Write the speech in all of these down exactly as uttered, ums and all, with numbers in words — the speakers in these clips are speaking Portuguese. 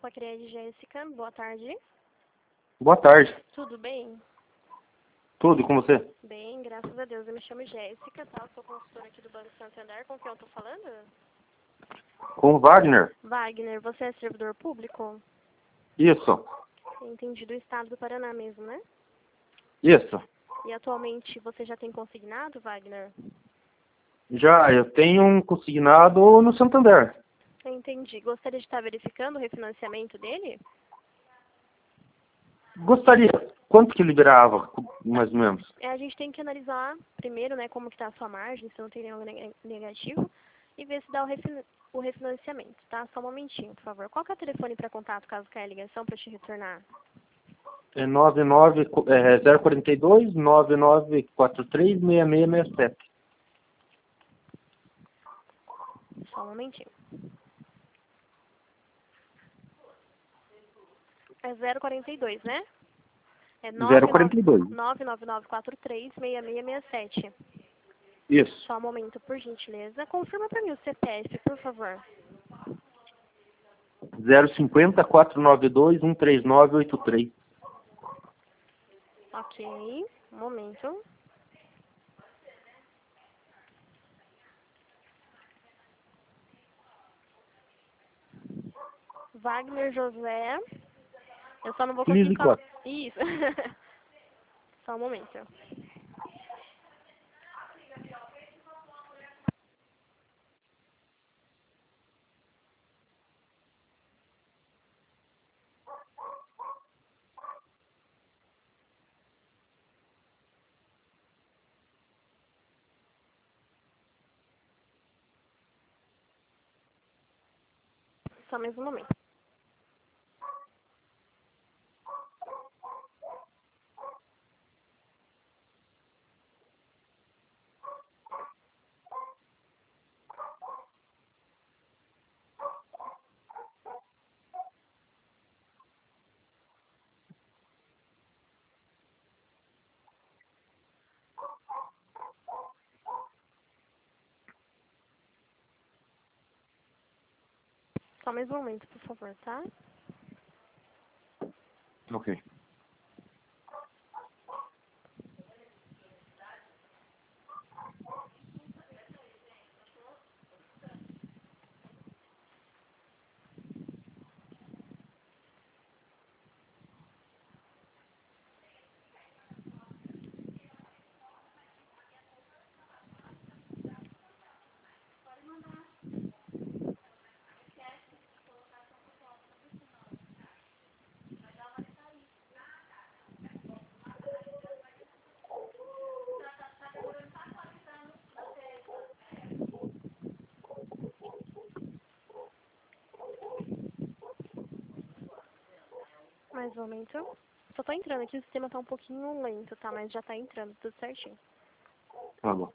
Sacred Jéssica, boa tarde. Boa tarde. Tudo bem? Tudo, e com você? Bem, graças a Deus. Eu me chamo Jéssica, tá? Eu sou consultora aqui do Banco Santander. Com quem eu tô falando? Com o Wagner? Wagner, você é servidor público? Isso. Entendi, do estado do Paraná mesmo, né? Isso. E atualmente você já tem consignado, Wagner? Já, eu tenho um consignado no Santander. Entendi. Gostaria de estar verificando o refinanciamento dele? Gostaria. Quanto que liberava, mais ou menos? É, a gente tem que analisar primeiro, né, como que tá a sua margem, se não tem nenhum neg- negativo, e ver se dá o, refin o refinanciamento, tá? Só um momentinho, por favor. Qual que é o telefone para contato, caso caia a ligação, para te retornar? É nove nove, é, zero quarenta e dois, nove nove quatro três, seis seis seis sete. Só um momentinho. É zero quarenta e dois, né? É zero quarenta e dois. nove nove nove quatro três, seis seis seis sete. Isso. Só um momento, por gentileza. Confirma para mim o C P F, por favor. zero cinco zero, quatro nove dois, um três nove oito três. Ok, um momento. Wagner José. Eu só não vou conseguir quinze falar. quatro. Isso. Só um momento. Só mais um momento. Só mais um momento, por favor, tá? Ok. Mais um momento. Só tô entrando aqui, o sistema tá um pouquinho lento, tá? Mas já tá entrando, tudo certinho. Tá bom.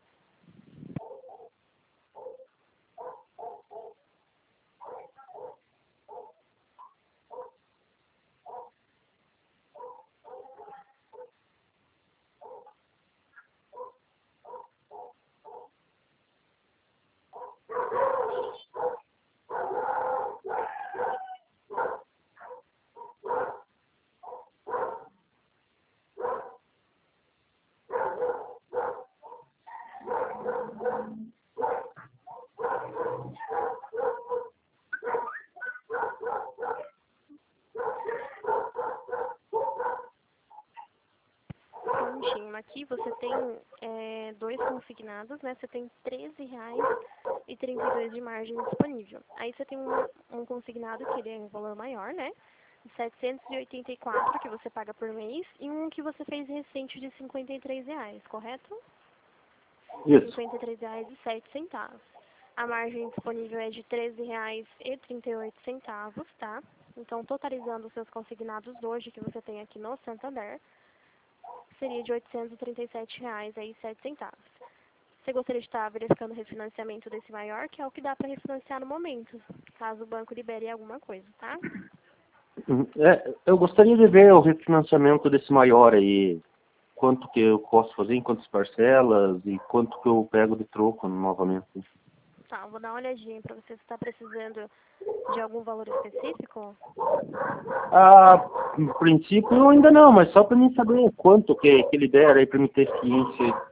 Só um minutinho. Aqui você tem é, dois consignados, né? Você tem treze reais e trinta e dois de margem disponível. Aí você tem um, um consignado que ele é um valor maior, né? setecentos e oitenta e quatro que você paga por mês e um que você fez recente de cinquenta e três reais, correto? Isso. cinquenta e três reais e sete centavos. A margem disponível é de treze reais e trinta e oito centavos, tá? Então, totalizando os seus consignados hoje que você tem aqui no Santander, seria de oitocentos e trinta e sete reais e sete centavos. Você gostaria de estar verificando o refinanciamento desse maior, que é o que dá para refinanciar no momento, caso o banco libere alguma coisa, tá? É, eu gostaria de ver o refinanciamento desse maior aí. Quanto que eu posso fazer, em quantas parcelas e quanto que eu pego de troco novamente. Tá, vou dar uma olhadinha pra você se está precisando de algum valor específico. Ah, no princípio ainda não, mas só para mim saber quanto que, que ele der aí para mim ter ciência aí.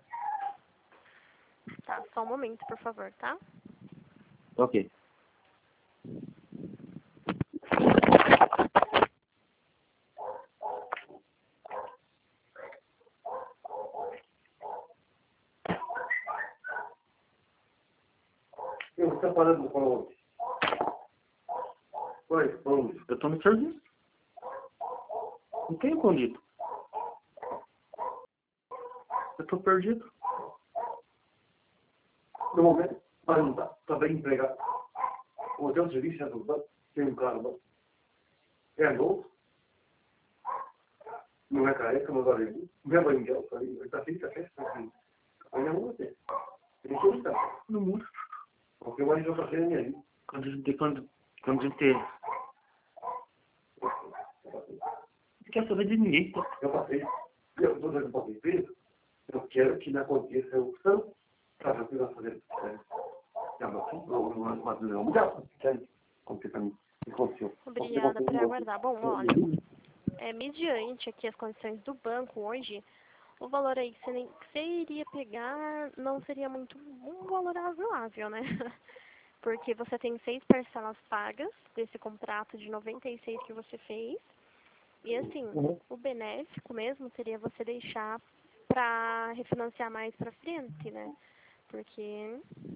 Tá, só um momento, por favor, tá? Ok. Você está falando com onde? Oi, onde? Eu tô no serviço. Não tenho condido. Eu tô perdido. No momento, mas não está. Está bem empregado. O hotel de serviço é do banco. Tem um carro bom. É novo. Não é careca, não vale muito. Não é banguel. Está feito a festa. Mas é um hotel. Tem que estar. No mundo. Porque mais eu passei a minha vida. Quando a gente, quando, quando a gente não quer saber de ninguém. Tá? Eu passei. Eu estou dando para a empresa. Eu quero que não aconteça a opção para você vai fazer. É uma opção. Não mudar. Completamente. Aconteceu. Obrigada por aguardar. Bom, olha, é, mediante aqui as condições do banco hoje, o valor aí que você, nem, que você iria pegar não seria muito um valor razoável, né? Porque você tem seis parcelas pagas desse contrato de noventa e seis que você fez. E assim, Uhum. o benéfico mesmo seria você deixar para refinanciar mais para frente, né? Porque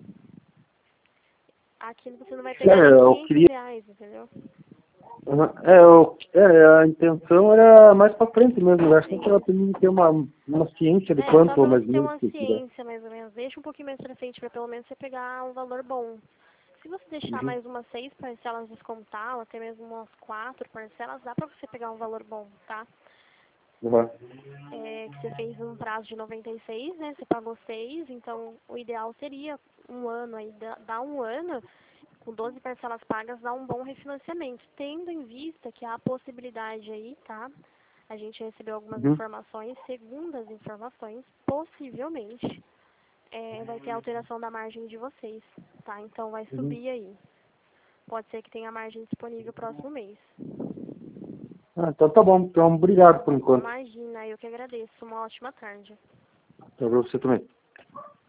aqui você não vai pegar É, nem eu quinhentos queria. reais, entendeu? Uhum. É, eu, é, a intenção era mais pra frente mesmo. Eu acho que era pra mim ter uma, uma ciência de É, só quanto pra mais você ter dinheiro uma que eu quiser. ciência, mais ou menos. Deixa um pouquinho mais pra frente pra pelo menos você pegar um valor bom. Se você deixar Uhum. mais umas seis parcelas descontar, ou até mesmo umas quatro parcelas, dá pra você pegar um valor bom, tá? Uhum. É, que você fez um prazo de noventa e seis, né? Você pagou seis, então o ideal seria um ano aí, dá dá um ano, com doze parcelas pagas, dá um bom refinanciamento, tendo em vista que há a possibilidade aí, tá? A gente recebeu algumas Uhum. informações, segundo as informações, possivelmente é, vai ter alteração da margem de vocês, tá? Então vai Uhum. subir aí. Pode ser que tenha margem disponível próximo mês. Ah, então tá bom. Então, obrigado por enquanto. Imagina, eu que agradeço. Uma ótima tarde. Pra você também.